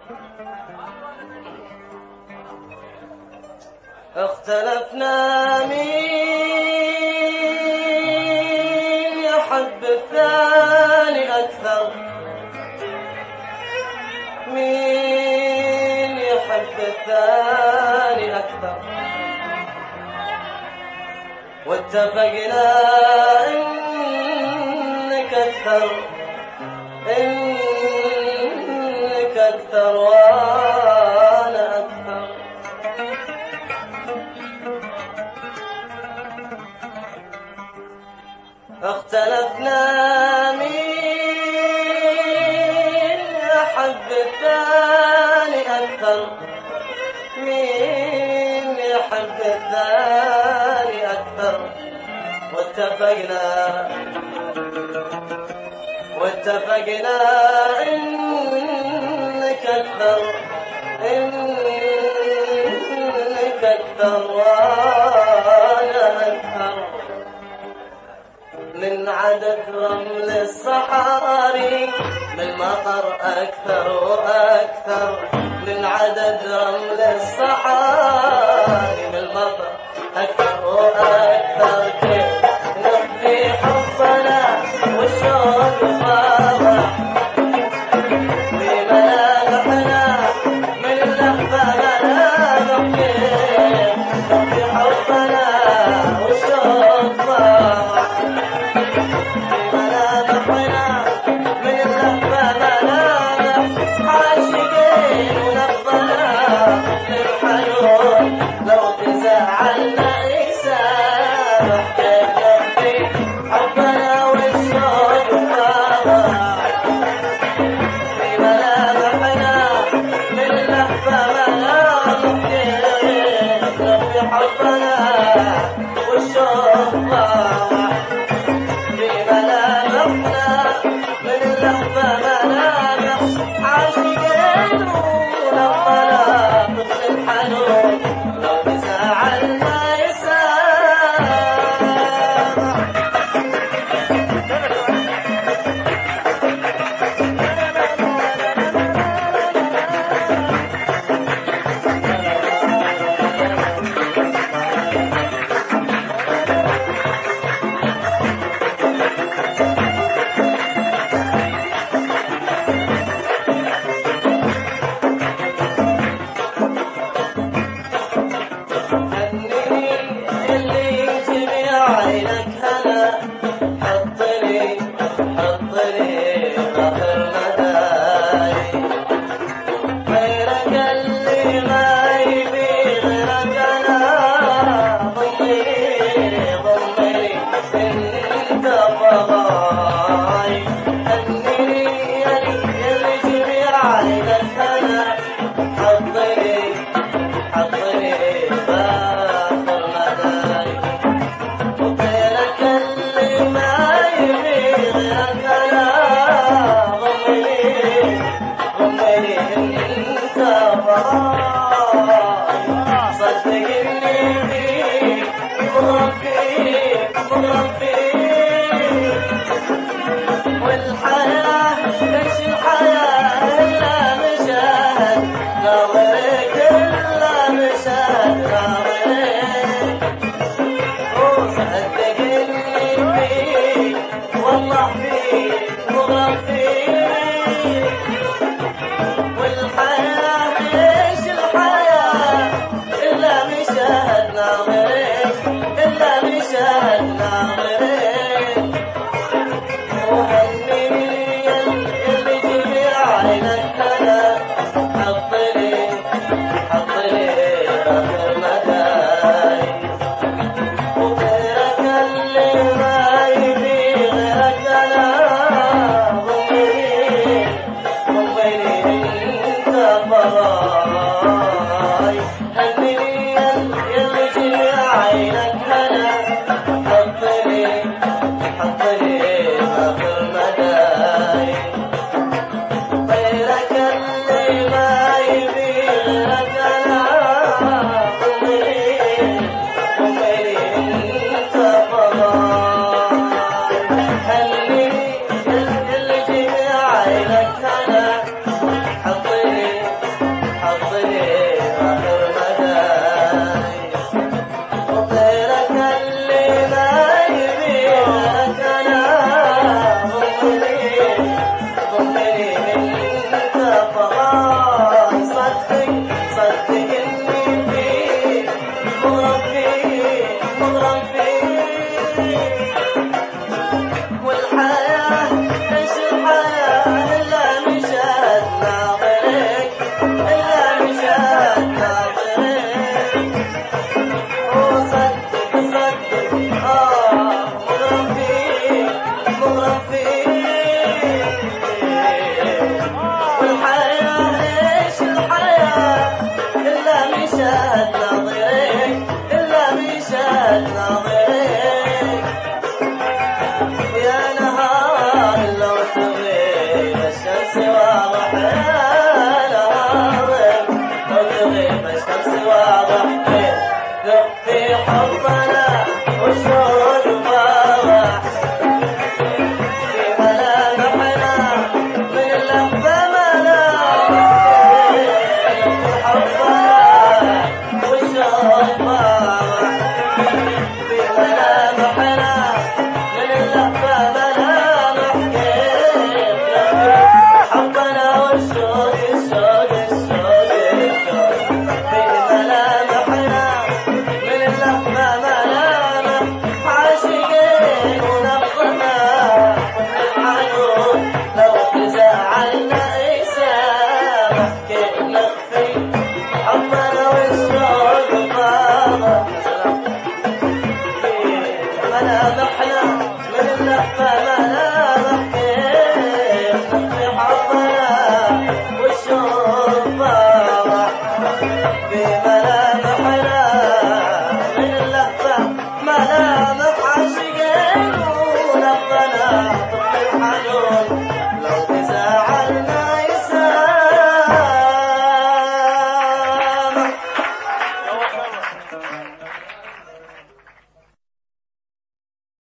اختلفنا مين يحب الثاني أكثر، مين يحب الثاني أكثر، واتفقنا إنك أكثر، إنك أكثر وأنا أكثر. اختلفنا مين يحب الثاني أكثر، مين يحب الثاني أكثر، واتفقنا إنك أكثر، إنك أكثر وأنا أكثر. من عدد رمل الصحاري من المطر أكثر وأكثر، من عدد رمل الصحاري من المطر أكثر وأكثر. كيف نخفي حبنا والشوق فاضح في ملامحنا من اللهفة ملامح، كيف نخفي حبنا والشوق فاضح في ملامحنا من اللهفة ملامح، عاشقين ونبضنا للحنون لو تزعلنا يسامح. كيف نخفي حبنا والشوق فاضح في ملامحنا من اللهفة ملامح، كيف نخفي حبنا والشوق فاضح في ملامحنا من اللهفة ملامح، عاشقين ونبضنا طفل الحنون لو تزعلنا يسامح. اللي يجري عينك هلا، حطني آخر مداري، غيرك اللي ما يبي غيرك أنا، ضمني انت فضاي. هنيني اللي يجري عينك هلا، حطني آخر مداري، وغيرك اللي ما يبي غيرك أنا، ضمني انت فضاي. صدقني فيك مغرب والحياة ليش الحياة إلا مشاهد ناظرك، إلا مشاهد ناظرك. صدقني فيك والله فيك مغرب فيك، والحياة ليش الحياة إلا مشاهد ناظرك، إلا مشاهد ناظرك. وهنيني اللي جري عينك هلا، حطني آخر مداري، وغيرك اللي ما يبي غيرك أنا، ضمني انت فضاي. هنيني اللي جري عينك هلا، حطني آخر مداري، غيرك اللي ما يبي غيرك أنا، ضمني انت فضاي. هنيني اللي جري عينك هلا، حطني كيف نخفي حبنا والشوق فاضة ملامحنا من اللهفة ملامح كيف نخفي حبنا والشوق فاضة بملامحنا من اللهفة ملامح عاشقين ولبنا طفل الحنون